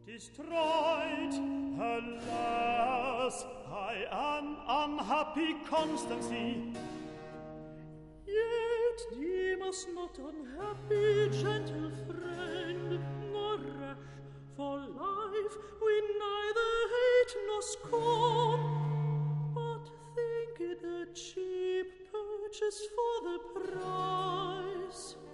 destroyed. Alas, I am unhappy constancy. Yet deem us not unhappy, gentle friend, nor rash, for life we neither hate nor scorn, but think it a cheap purchase for the price.